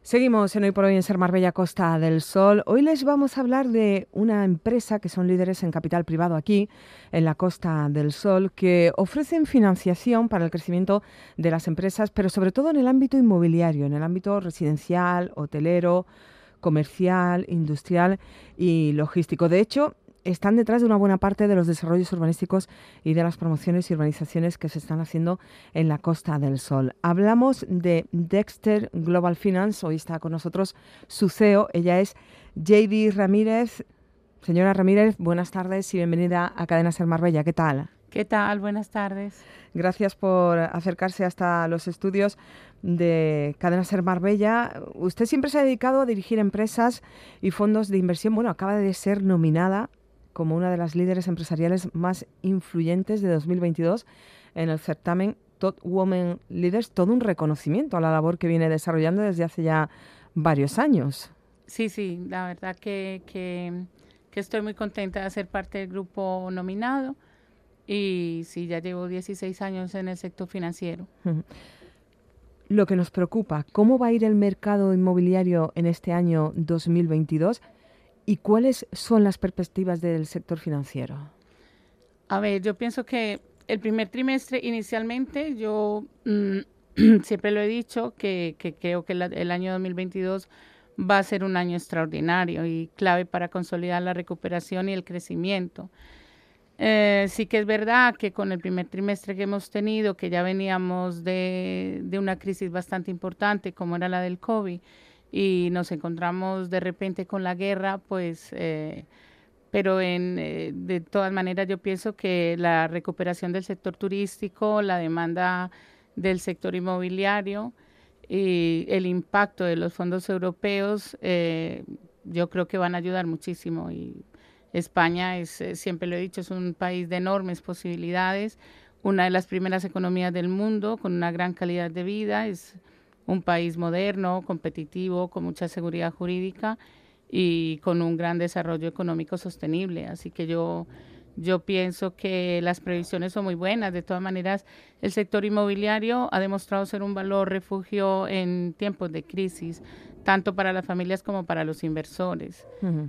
Seguimos en Hoy por Hoy en Ser Marbella, Costa del Sol. Hoy les vamos a hablar de una empresa que son líderes en capital privado aquí, en la Costa del Sol, que ofrecen financiación para el crecimiento de las empresas, pero sobre todo en el ámbito inmobiliario, en el ámbito residencial, hotelero, comercial, industrial y logístico. De hecho, están detrás de una buena parte de los desarrollos urbanísticos y de las promociones y urbanizaciones que se están haciendo en la Costa del Sol. Hablamos de Dexter Global Finance. Hoy está con nosotros su CEO. Ella es JD Ramírez. Señora Ramírez, buenas tardes y bienvenida a Cadena Ser Marbella. ¿Qué tal? ¿Qué tal? Buenas tardes. Gracias por acercarse hasta los estudios de Cadena Ser Marbella. Usted siempre se ha dedicado a dirigir empresas y fondos de inversión. Bueno, acaba de ser nominada como una de las líderes empresariales más influyentes de 2022 en el certamen Top Women Leaders, todo un reconocimiento a la labor que viene desarrollando desde hace ya varios años. Sí, la verdad que estoy muy contenta de ser parte del grupo nominado y sí, ya llevo 16 años en el sector financiero. Lo que nos preocupa, ¿cómo va a ir el mercado inmobiliario en este año 2022 y cuáles son las perspectivas del sector financiero? A ver, yo pienso que el primer trimestre inicialmente yo siempre lo he dicho que creo que el año 2022 va a ser un año extraordinario y clave para consolidar la recuperación y el crecimiento. Sí que es verdad que con el primer trimestre que hemos tenido, que ya veníamos de una crisis bastante importante como era la del COVID y nos encontramos de repente con la guerra, pues, pero de todas maneras yo pienso que la recuperación del sector turístico, la demanda del sector inmobiliario y el impacto de los fondos europeos, yo creo que van a ayudar muchísimo y España es, siempre lo he dicho, es un país de enormes posibilidades, una de las primeras economías del mundo con una gran calidad de vida, es un país moderno, competitivo, con mucha seguridad jurídica y con un gran desarrollo económico sostenible. Así que yo pienso que las previsiones son muy buenas. De todas maneras, el sector inmobiliario ha demostrado ser un valor refugio en tiempos de crisis, tanto para las familias como para los inversores. Uh-huh.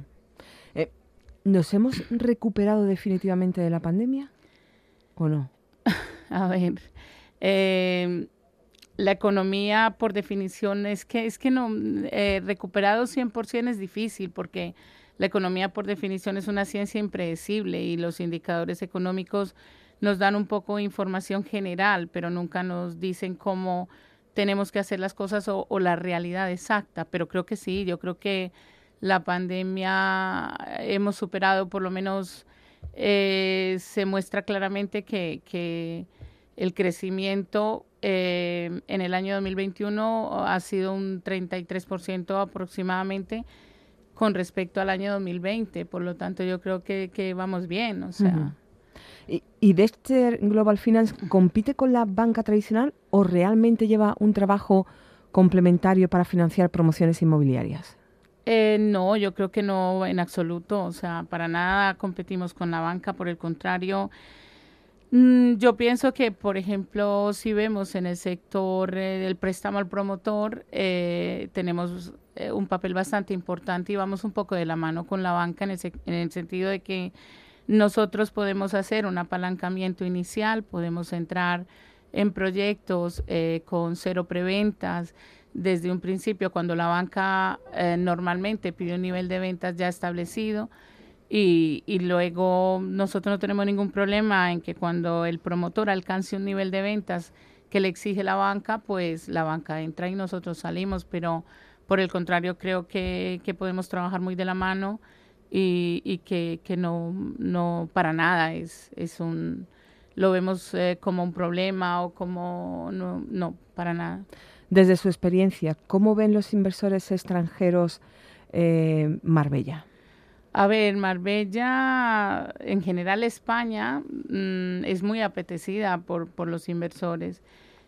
¿Nos hemos recuperado definitivamente de la pandemia o no? A ver, eh, la economía por definición es que no, recuperado 100% es difícil porque la economía por definición es una ciencia impredecible y los indicadores económicos nos dan un poco de información general, pero nunca nos dicen cómo tenemos que hacer las cosas o la realidad exacta. Pero creo que sí, yo creo que la pandemia hemos superado, por lo menos se muestra claramente que el crecimiento en el año 2021 ha sido un 33% aproximadamente con respecto al año 2020. Por lo tanto, yo creo que vamos bien, o sea. Uh-huh. ¿Y Dexter Global Finance compite con la banca tradicional o realmente lleva un trabajo complementario para financiar promociones inmobiliarias? No, yo creo que no en absoluto, o sea, para nada competimos con la banca, por el contrario. Yo pienso que, por ejemplo, si vemos en el sector del préstamo al promotor, tenemos un papel bastante importante y vamos un poco de la mano con la banca en el sentido de que nosotros podemos hacer un apalancamiento inicial, podemos entrar en proyectos con cero preventas desde un principio, cuando la banca normalmente pide un nivel de ventas ya establecido. Y luego nosotros no tenemos ningún problema en que cuando el promotor alcance un nivel de ventas que le exige la banca, pues la banca entra y nosotros salimos, pero por el contrario creo que podemos trabajar muy de la mano y que no para nada lo vemos como un problema o como, no, para nada. Desde su experiencia, ¿cómo ven los inversores extranjeros Marbella? A ver, Marbella, en general España, es muy apetecida por los inversores.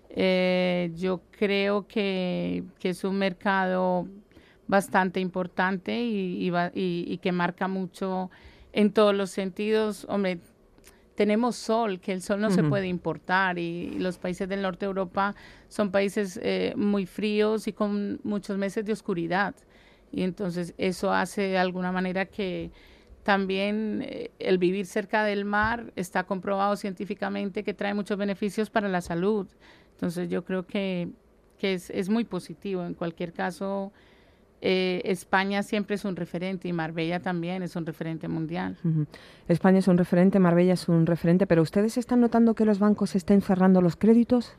Yo creo que es un mercado bastante importante y que marca mucho en todos los sentidos. Hombre, tenemos sol, que el sol no se puede importar y los países del norte de Europa son países muy fríos y con muchos meses de oscuridad. Y entonces eso hace de alguna manera que también el vivir cerca del mar está comprobado científicamente que trae muchos beneficios para la salud. Entonces yo creo que es muy positivo. En cualquier caso, España siempre es un referente y Marbella también es un referente mundial. España es un referente, Marbella es un referente, pero ¿ustedes están notando que los bancos estén cerrando los créditos?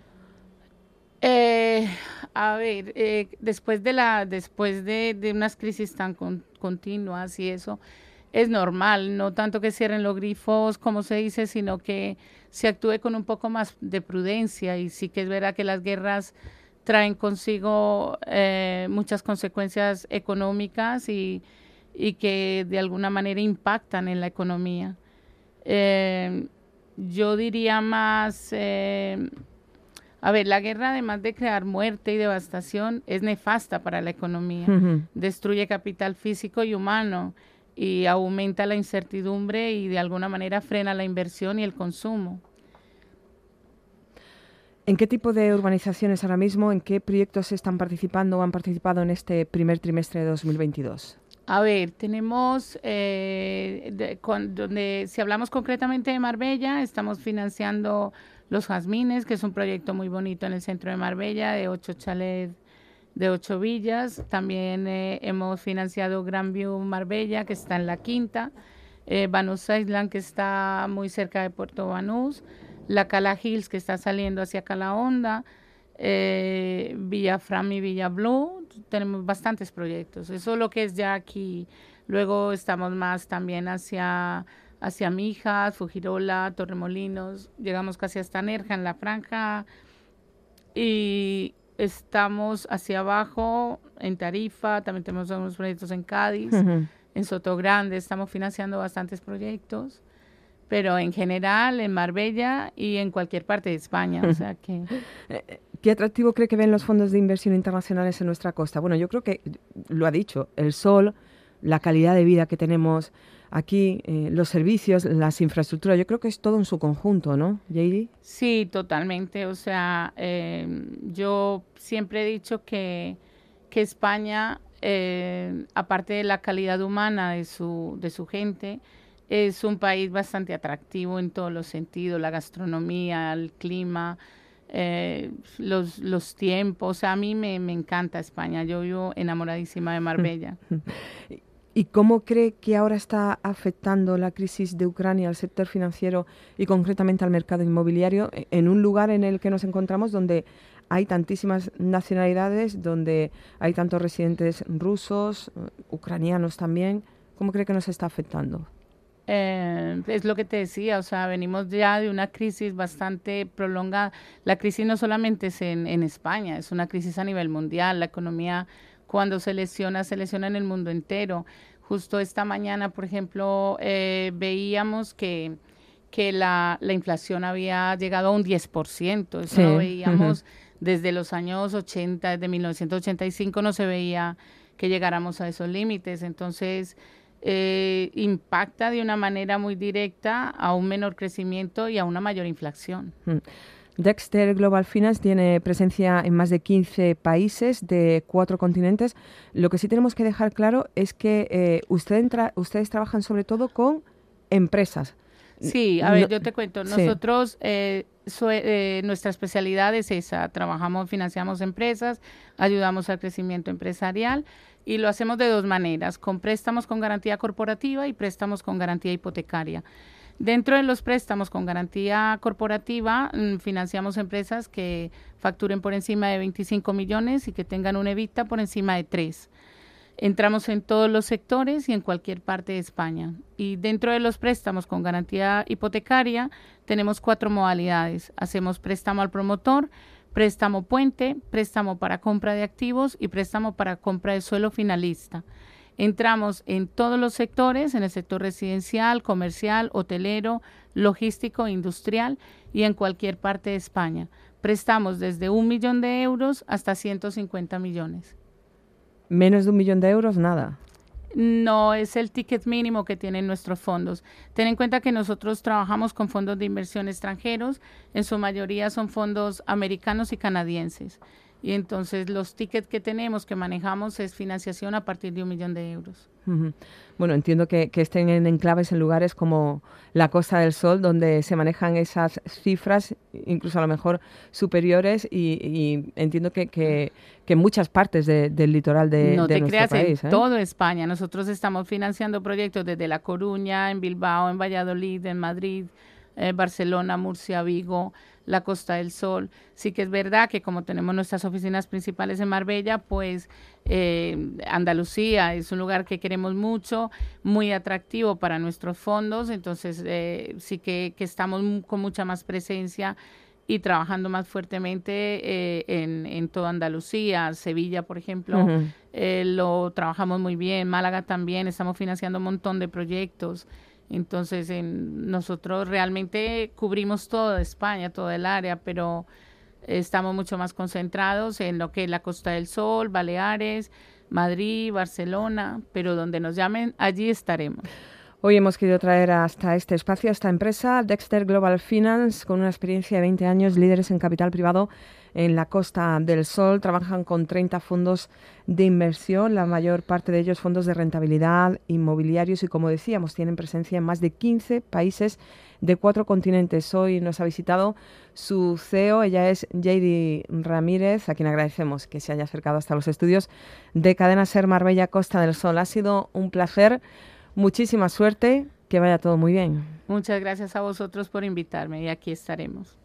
A ver, después de unas crisis tan continuas y eso, es normal, no tanto que cierren los grifos, como se dice, sino que se actúe con un poco más de prudencia. Y sí que es verdad que las guerras traen consigo muchas consecuencias económicas y que de alguna manera impactan en la economía. Yo diría más, a ver, la guerra, además de crear muerte y devastación, es nefasta para la economía. Destruye capital físico y humano y aumenta la incertidumbre y de alguna manera frena la inversión y el consumo. ¿En qué tipo de urbanizaciones ahora mismo, en qué proyectos están participando o han participado en este primer trimestre de 2022? A ver, tenemos, si hablamos concretamente de Marbella, estamos financiando Los Jazmines, que es un proyecto muy bonito en el centro de Marbella, de 8 chalets de 8 villas. También hemos financiado Grand View Marbella, que está en la Quinta, Banús Island, que está muy cerca de Puerto Banús, la Cala Hills, que está saliendo hacia Cala Honda, Villa Fram y Villa Blue. Tenemos bastantes proyectos. Eso es lo que es ya aquí. Luego estamos más también hacia Mijas, Fujirola, Torremolinos. Llegamos casi hasta Nerja, en la franja. Y estamos hacia abajo, en Tarifa. También tenemos algunos proyectos en Cádiz, en Sotogrande. Estamos financiando bastantes proyectos. Pero en general, en Marbella y en cualquier parte de España. O sea que... ¿Qué atractivo cree que ven los fondos de inversión internacionales en nuestra costa? Bueno, yo creo que lo ha dicho, el sol, la calidad de vida que tenemos aquí, los servicios, las infraestructuras, yo creo que es todo en su conjunto, ¿no, JD? Sí, totalmente. O sea, yo siempre he dicho que España, aparte de la calidad humana de su gente, es un país bastante atractivo en todos los sentidos, la gastronomía, el clima, los tiempos. O sea, a mí me encanta España. Yo vivo enamoradísima de Marbella. ¿Y cómo cree que ahora está afectando la crisis de Ucrania al sector financiero y concretamente al mercado inmobiliario en un lugar en el que nos encontramos donde hay tantísimas nacionalidades, donde hay tantos residentes rusos, ucranianos también? ¿Cómo cree que nos está afectando? Es lo que te decía, o sea, venimos ya de una crisis bastante prolongada. La crisis no solamente es en España, es una crisis a nivel mundial. La economía, cuando se lesiona en el mundo entero. Justo esta mañana, por ejemplo, veíamos que la inflación había llegado a un 10%. Eso lo veíamos desde los años 80, desde 1985 no se veía que llegáramos a esos límites. Entonces, impacta de una manera muy directa a un menor crecimiento y a una mayor inflación. Dexter Global Finance tiene presencia en más de 15 países de 4 continentes. Lo que sí tenemos que dejar claro es que ustedes trabajan sobre todo con empresas. Sí, a ver, yo te cuento. Nosotros, nuestra especialidad es esa. Financiamos empresas, ayudamos al crecimiento empresarial y lo hacemos de dos maneras, con préstamos con garantía corporativa y préstamos con garantía hipotecaria. Dentro de los préstamos con garantía corporativa, financiamos empresas que facturen por encima de 25 millones y que tengan un EBITDA por encima de 3. Entramos en todos los sectores y en cualquier parte de España. Y dentro de los préstamos con garantía hipotecaria tenemos 4 modalidades. Hacemos préstamo al promotor, préstamo puente, préstamo para compra de activos y préstamo para compra de suelo finalista. Entramos en todos los sectores, en el sector residencial, comercial, hotelero, logístico, industrial y en cualquier parte de España. Prestamos desde 1 millón de euros hasta 150 millones. Menos de 1 millón de euros, nada. No es el ticket mínimo que tienen nuestros fondos. Ten en cuenta que nosotros trabajamos con fondos de inversión extranjeros, en su mayoría son fondos americanos y canadienses. Y entonces los tickets que tenemos, que manejamos, es financiación a partir de 1.000.000 de euros. Ujú. Bueno, entiendo que estén en enclaves en lugares como la Costa del Sol, donde se manejan esas cifras, incluso a lo mejor superiores, y entiendo que en muchas partes del litoral No de te nuestro creas, en país, ¿eh? todo España. Nosotros estamos financiando proyectos desde La Coruña, en Bilbao, en Valladolid, en Madrid, Barcelona, Murcia, Vigo, la Costa del Sol. Sí que es verdad que como tenemos nuestras oficinas principales en Marbella, pues Andalucía es un lugar que queremos mucho, muy atractivo para nuestros fondos, entonces sí que estamos con mucha más presencia y trabajando más fuertemente en toda Andalucía. Sevilla, por ejemplo, Ujú. lo trabajamos muy bien, Málaga también, estamos financiando un montón de proyectos. Entonces, nosotros realmente cubrimos toda España, toda el área, pero estamos mucho más concentrados en lo que es la Costa del Sol, Baleares, Madrid, Barcelona, pero donde nos llamen, allí estaremos. Hoy hemos querido traer hasta este espacio, a esta empresa, Dexter Global Finance, con una experiencia de 20 años, líderes en capital privado en la Costa del Sol. Trabajan con 30 fondos de inversión, la mayor parte de ellos fondos de rentabilidad, inmobiliarios y, como decíamos, tienen presencia en más de 15 países de 4 continentes. Hoy nos ha visitado su CEO, ella es JD Ramírez, a quien agradecemos que se haya acercado hasta los estudios de Cadena Ser Marbella Costa del Sol. Ha sido un placer. Muchísima suerte, que vaya todo muy bien. Muchas gracias a vosotros por invitarme y aquí estaremos.